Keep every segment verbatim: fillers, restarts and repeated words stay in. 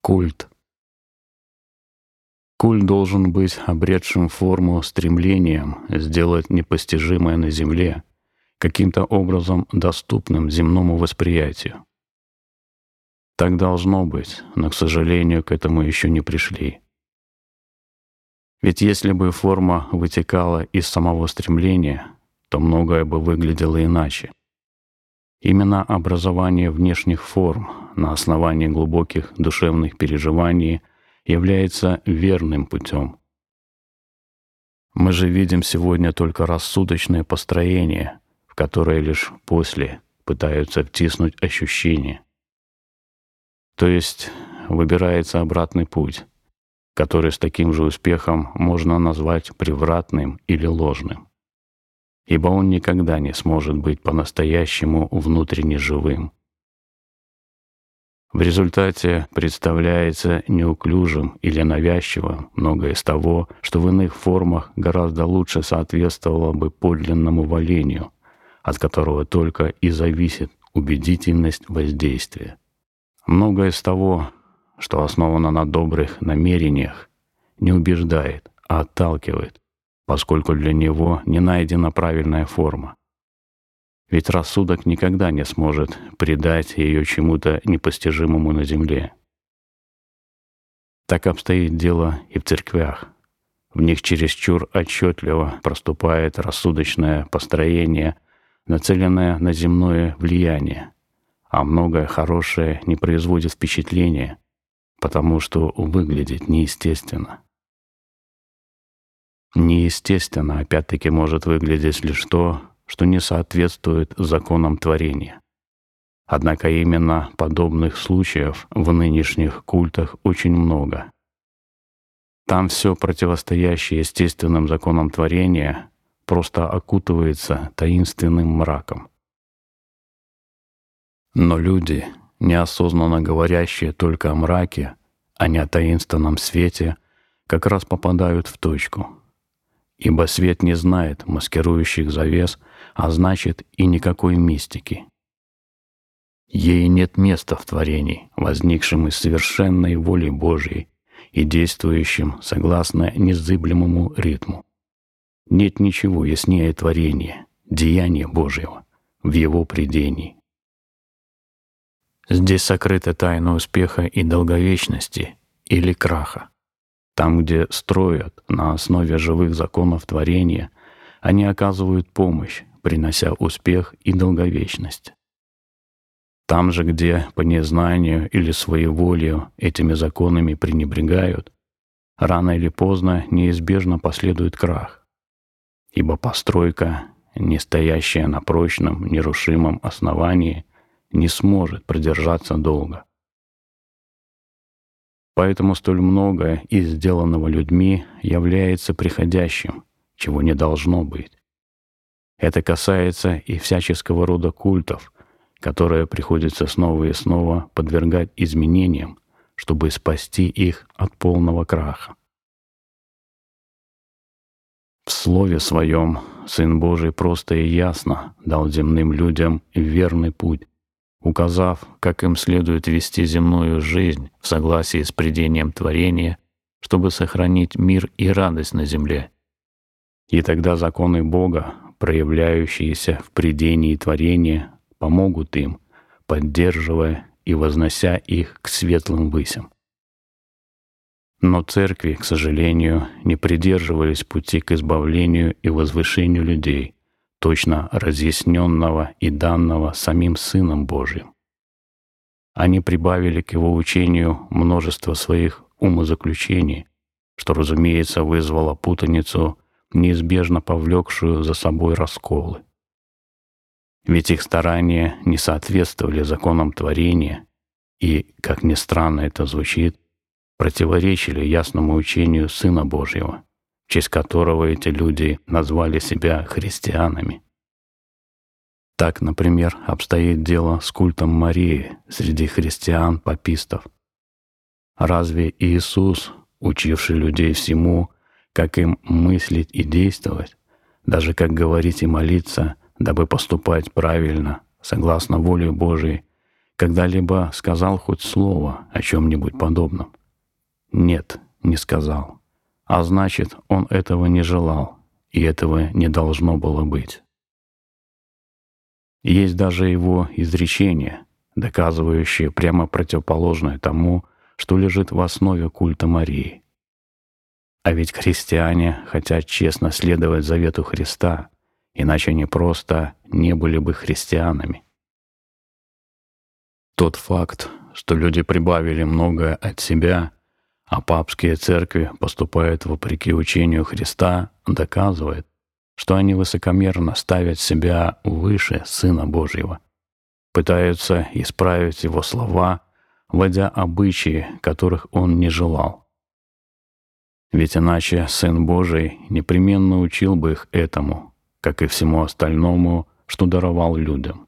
Культ. Культ должен быть обретшим форму стремлением сделать непостижимое на земле каким-то образом доступным земному восприятию. Так должно быть, но, к сожалению, к этому еще не пришли. Ведь если бы форма вытекала из самого стремления, то многое бы выглядело иначе. Именно образование внешних форм на основании глубоких душевных переживаний является верным путем. Мы же видим сегодня только рассудочное построение, в которое лишь после пытаются втиснуть ощущения. То есть выбирается обратный путь, который с таким же успехом можно назвать превратным или ложным, ибо он никогда не сможет быть по-настоящему внутренне живым. В результате представляется неуклюжим или навязчивым многое из того, что в иных формах гораздо лучше соответствовало бы подлинному волению, от которого только и зависит убедительность воздействия. Многое из того, что основано на добрых намерениях, не убеждает, а отталкивает, поскольку для него не найдена правильная форма. Ведь рассудок никогда не сможет придать ее чему-то непостижимому на земле. Так обстоит дело и в церквях. В них чересчур отчетливо проступает рассудочное построение, нацеленное на земное влияние, а многое хорошее не производит впечатления, потому что выглядит неестественно. Неестественно, опять-таки, может выглядеть лишь то, что не соответствует законам творения. Однако именно подобных случаев в нынешних культах очень много. Там все противостоящее естественным законам творения просто окутывается таинственным мраком. Но люди, неосознанно говорящие только о мраке, а не о таинственном свете, как раз попадают в точку. Ибо свет не знает маскирующих завес, а значит и никакой мистики. Ей нет места в творении, возникшем из совершенной воли Божьей и действующем согласно незыблемому ритму. Нет ничего яснее творения, деяния Божьего в его придении. Здесь сокрыта тайна успеха и долговечности или краха. Там, где строят на основе живых законов творения, они оказывают помощь, принося успех и долговечность. Там же, где по незнанию или своеволию этими законами пренебрегают, рано или поздно неизбежно последует крах, ибо постройка, не стоящая на прочном, нерушимом основании, не сможет продержаться долго. Поэтому столь многое из сделанного людьми является приходящим, чего не должно быть. Это касается и всяческого рода культов, которые приходится снова и снова подвергать изменениям, чтобы спасти их от полного краха. В Слове Своем Сын Божий просто и ясно дал земным людям верный путь, указав, как им следует вести земную жизнь в согласии с придением творения, чтобы сохранить мир и радость на земле. И тогда законы Бога, проявляющиеся в придении творения, помогут им, поддерживая и вознося их к светлым высям. Но церкви, к сожалению, не придерживались пути к избавлению и возвышению людей, точно разъясненного и данного самим Сыном Божьим. Они прибавили к его учению множество своих умозаключений, что, разумеется, вызвало путаницу, неизбежно повлекшую за собой расколы. Ведь их старания не соответствовали законам творения и, как ни странно это звучит, противоречили ясному учению Сына Божьего, в честь которого эти люди назвали себя христианами. Так, например, обстоит дело с культом Марии среди христиан-папистов. Разве Иисус, учивший людей всему, как им мыслить и действовать, даже как говорить и молиться, дабы поступать правильно, согласно воле Божией, когда-либо сказал хоть слово о чем-нибудь подобном? Нет, не сказал. А значит, он этого не желал, и этого не должно было быть. Есть даже его изречение, доказывающее прямо противоположное тому, что лежит в основе культа Марии. А ведь христиане хотят честно следовать завету Христа, иначе они просто не были бы христианами. Тот факт, что люди прибавили многое от себя, а папские церкви поступают вопреки учению Христа, доказывает, что они высокомерно ставят себя выше Сына Божьего, пытаются исправить Его слова, вводя обычаи, которых Он не желал. Ведь иначе Сын Божий непременно учил бы их этому, как и всему остальному, что даровал людям.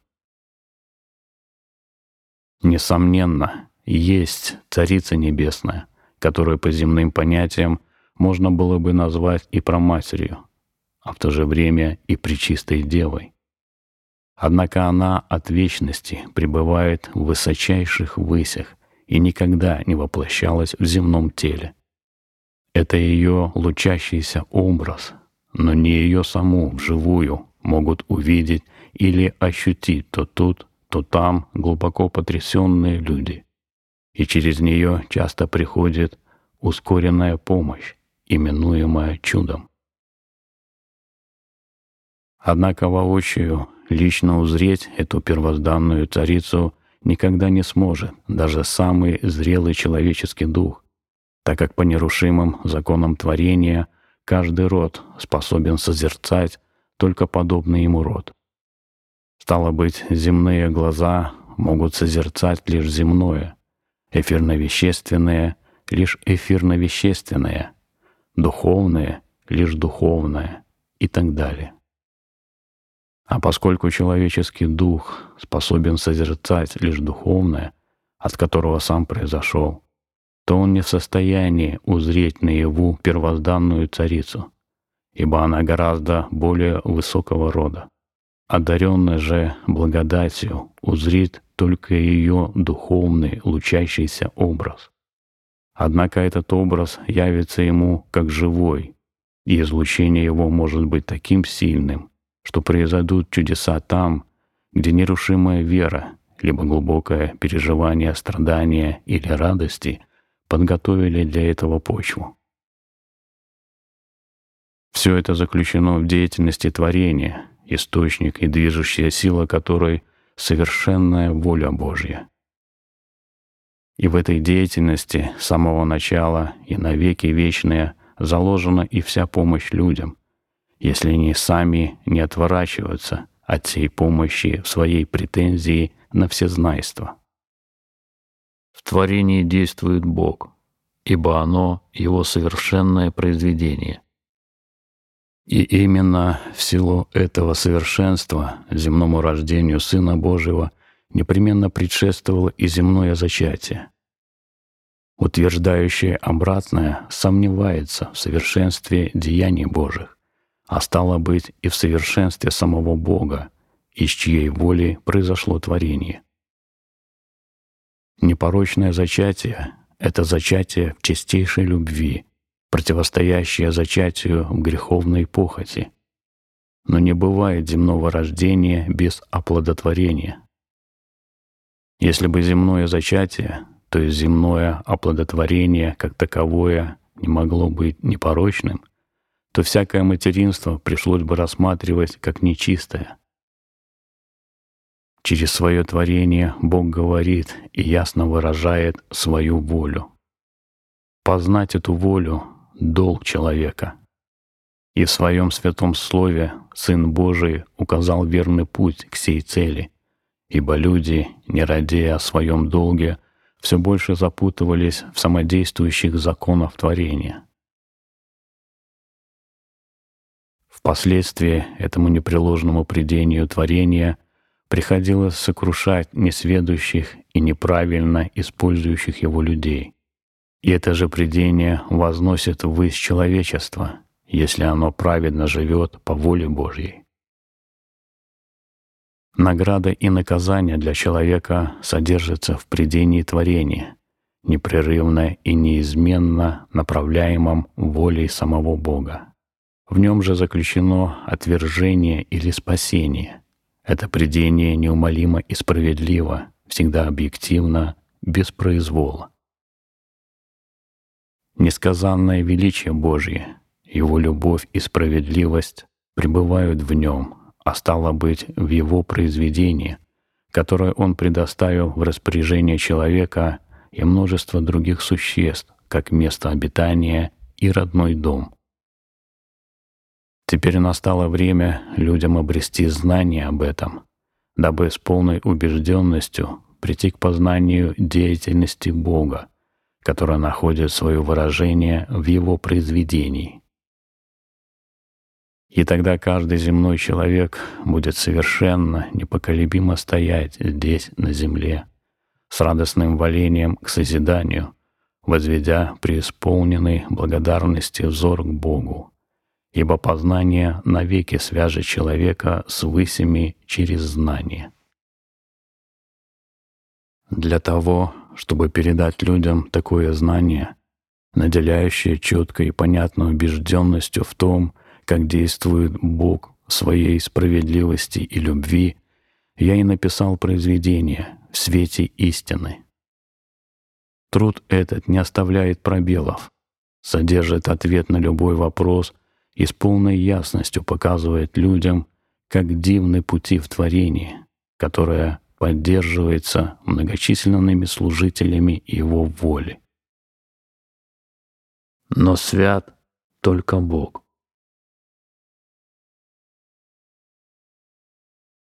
Несомненно, есть Царица Небесная, которую по земным понятиям можно было бы назвать и проматерью, а в то же время и пречистой Девой. Однако она от вечности пребывает в высочайших высях и никогда не воплощалась в земном теле. Это ее лучащийся образ, но не ее саму вживую могут увидеть или ощутить то тут, то там глубоко потрясенные люди. И через нее часто приходит ускоренная помощь, именуемая чудом. Однако воочию лично узреть эту первозданную царицу никогда не сможет даже самый зрелый человеческий дух, так как по нерушимым законам творения каждый род способен созерцать только подобный ему род. Стало быть, земные глаза могут созерцать лишь земное, эфирно-вещественное — лишь эфирно-вещественное, духовное — лишь духовное и так далее. А поскольку человеческий дух способен созерцать лишь духовное, от которого сам произошел, то он не в состоянии узреть наяву первозданную царицу, ибо она гораздо более высокого рода. Одаренный же благодатью узрит только ее духовный лучащийся образ. Однако этот образ явится ему как живой, и излучение его может быть таким сильным, что произойдут чудеса там, где нерушимая вера, либо глубокое переживание страдания или радости подготовили для этого почву. Все это заключено в деятельности творения, источник и движущая сила которой — совершенная воля Божья. И в этой деятельности с самого начала и навеки вечные заложена и вся помощь людям, если они сами не отворачиваются от сей помощи в своей претензии на всезнайство. В творении действует Бог, ибо оно — Его совершенное произведение. И именно в силу этого совершенства земному рождению Сына Божьего непременно предшествовало и земное зачатие. Утверждающее обратное сомневается в совершенстве деяний Божьих, а стало быть и в совершенстве самого Бога, из чьей воли произошло творение. Непорочное зачатие — это зачатие в чистейшей любви, противостоящее зачатию в греховной похоти. Но не бывает земного рождения без оплодотворения. Если бы земное зачатие, то есть земное оплодотворение как таковое, не могло быть непорочным, то всякое материнство пришлось бы рассматривать как нечистое. Через свое творение Бог говорит и ясно выражает свою волю. Познать эту волю — долг человека. И в своем святом слове Сын Божий указал верный путь к сей цели, ибо люди, не радея о своем долге, все больше запутывались в самодействующих законах творения. Впоследствии этому непреложному придению творения приходилось сокрушать несведущих и неправильно использующих его людей. И это же придение возносит ввысь человечества, если оно праведно живет по воле Божьей. Награда и наказание для человека содержатся в придении творения, непрерывно и неизменно направляемом волей самого Бога. В нем же заключено отвержение или спасение. Это придение неумолимо и справедливо, всегда объективно, без произвола. Несказанное величие Божье, Его любовь и справедливость пребывают в Нем, а стало быть, в Его произведении, которое Он предоставил в распоряжение человека и множество других существ, как место обитания и родной дом. Теперь настало время людям обрести знание об этом, дабы с полной убежденностью прийти к познанию деятельности Бога, которая находит свое выражение в Его произведении. И тогда каждый земной человек будет совершенно непоколебимо стоять здесь, на земле, с радостным волением к созиданию, возведя преисполненный благодарности взор к Богу, ибо познание навеки свяжет человека с высями через знание. Для того, чтобы передать людям такое знание, наделяющее четкой и понятной убежденностью в том, как действует Бог в своей справедливости и любви, я и написал произведение в свете истины. Труд этот не оставляет пробелов, содержит ответ на любой вопрос и с полной ясностью показывает людям, как дивны пути в творении, которое поддерживается многочисленными служителями Его воли. Но свят только Бог.